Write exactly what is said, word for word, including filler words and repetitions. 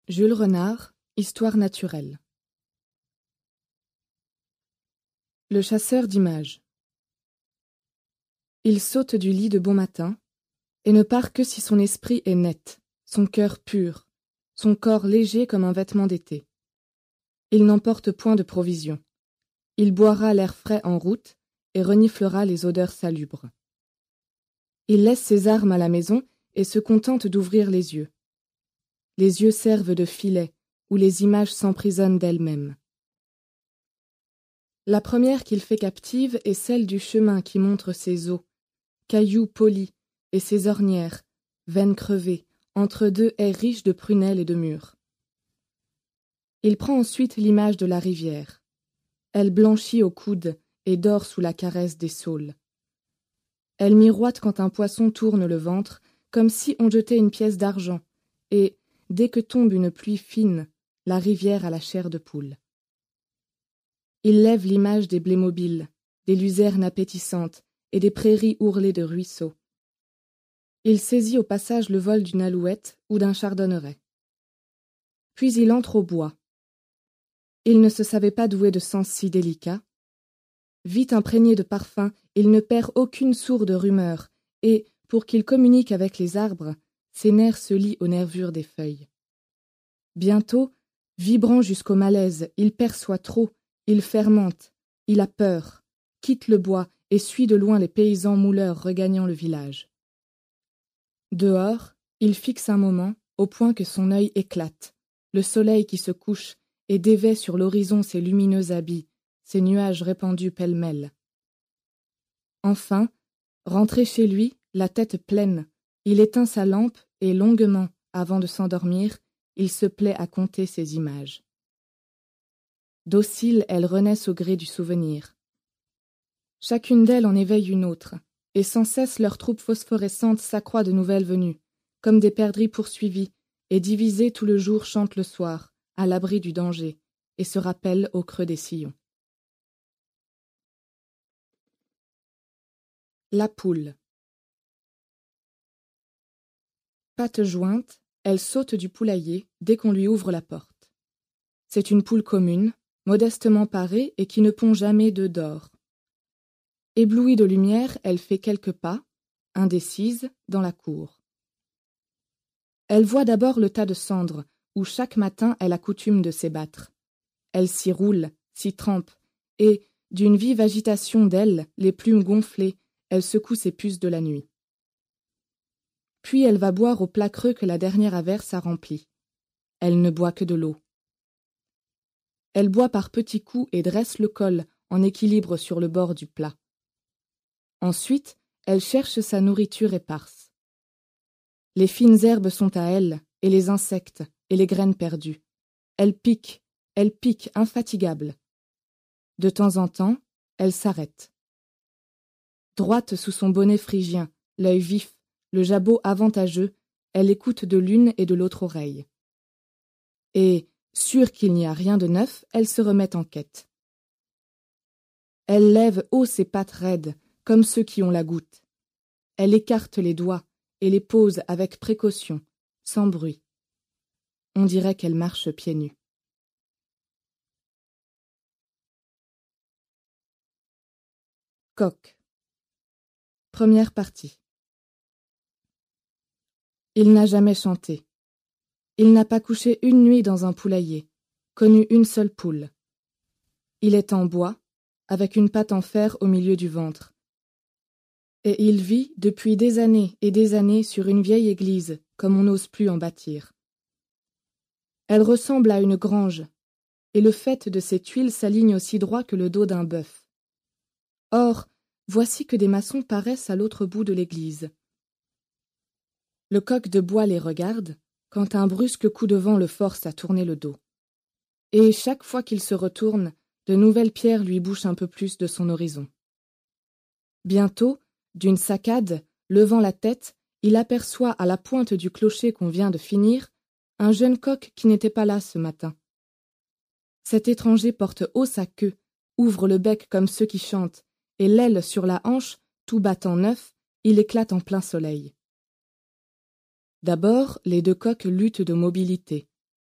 Jules Renard, Histoire naturelle. Le chasseur d'images. Il saute du lit de bon matin, et ne part que si son esprit est net, son cœur pur, son corps léger comme un vêtement d'été. Il n'emporte point de provisions. Il boira l'air frais en route et reniflera les odeurs salubres. Il laisse ses armes à la maison et se contente d'ouvrir les yeux. Les yeux servent de filet où les images s'emprisonnent d'elles-mêmes. La première qu'il fait captive est celle du chemin qui montre ses os, cailloux polis et ses ornières, veines crevées, entre deux haies riches de prunelles et de mûres. Il prend ensuite l'image de la rivière. Elle blanchit au coude et dort sous la caresse des saules. Elle miroite quand un poisson tourne le ventre, comme si on jetait une pièce d'argent, et, dès que tombe une pluie fine, la rivière a la chair de poule. Il lève l'image des blés mobiles, des luzernes appétissantes et des prairies ourlées de ruisseaux. Il saisit au passage le vol d'une alouette ou d'un chardonneret. Puis il entre au bois. Il ne se savait pas doué de sens si délicat. Vite imprégné de parfums, il ne perd aucune sourde rumeur, et, pour qu'il communique avec les arbres, ses nerfs se lient aux nervures des feuilles. Bientôt, vibrant jusqu'au malaise, il perçoit trop, il fermente, il a peur, quitte le bois et suit de loin les paysans mouleurs regagnant le village. Dehors, il fixe un moment, au point que son œil éclate, le soleil qui se couche et dévait sur l'horizon ses lumineux habits, ses nuages répandus pêle-mêle. Enfin, rentré chez lui, la tête pleine, il éteint sa lampe et longuement, avant de s'endormir, il se plaît à compter ses images. Dociles, elles renaissent au gré du souvenir. Chacune d'elles en éveille une autre, et sans cesse leur troupe phosphorescente s'accroît de nouvelles venues, comme des perdrix poursuivis, et divisées tout le jour chantent le soir, à l'abri du danger, et se rappellent au creux des sillons. La poule. Pattes jointes, elle saute du poulailler dès qu'on lui ouvre la porte. C'est une poule commune, modestement parée et qui ne pond jamais d'œufs d'or. Éblouie de lumière, elle fait quelques pas, indécise, dans la cour. Elle voit d'abord le tas de cendres, où chaque matin elle a coutume de s'ébattre. Elle s'y roule, s'y trempe, et, d'une vive agitation d'ailes, les plumes gonflées, elle secoue ses puces de la nuit. Puis elle va boire au plat creux que la dernière averse a rempli. Elle ne boit que de l'eau. Elle boit par petits coups et dresse le col en équilibre sur le bord du plat. Ensuite, elle cherche sa nourriture éparse. Les fines herbes sont à elle, et les insectes, et les graines perdues. Elle pique, elle pique, infatigable. De temps en temps, elle s'arrête. Droite sous son bonnet phrygien, l'œil vif, le jabot avantageux, elle écoute de l'une et de l'autre oreille. Et, sûre qu'il n'y a rien de neuf, elle se remet en quête. Elle lève haut ses pattes raides, comme ceux qui ont la goutte. Elle écarte les doigts et les pose avec précaution, sans bruit. On dirait qu'elle marche pieds nus. Coq. Première partie. Il n'a jamais chanté. Il n'a pas couché une nuit dans un poulailler, connu une seule poule. Il est en bois, avec une patte en fer au milieu du ventre. Et il vit depuis des années et des années sur une vieille église, comme on n'ose plus en bâtir. Elle ressemble à une grange, et le faîte de ses tuiles s'aligne aussi droit que le dos d'un bœuf. Or, voici que des maçons paraissent à l'autre bout de l'église. Le coq de bois les regarde, quand un brusque coup de vent le force à tourner le dos. Et chaque fois qu'il se retourne, de nouvelles pierres lui bouchent un peu plus de son horizon. Bientôt, d'une saccade, levant la tête, il aperçoit à la pointe du clocher qu'on vient de finir un jeune coq qui n'était pas là ce matin. Cet étranger porte haut sa queue, ouvre le bec comme ceux qui chantent, et l'aile sur la hanche, tout battant neuf, il éclate en plein soleil. D'abord, les deux coqs luttent de mobilité.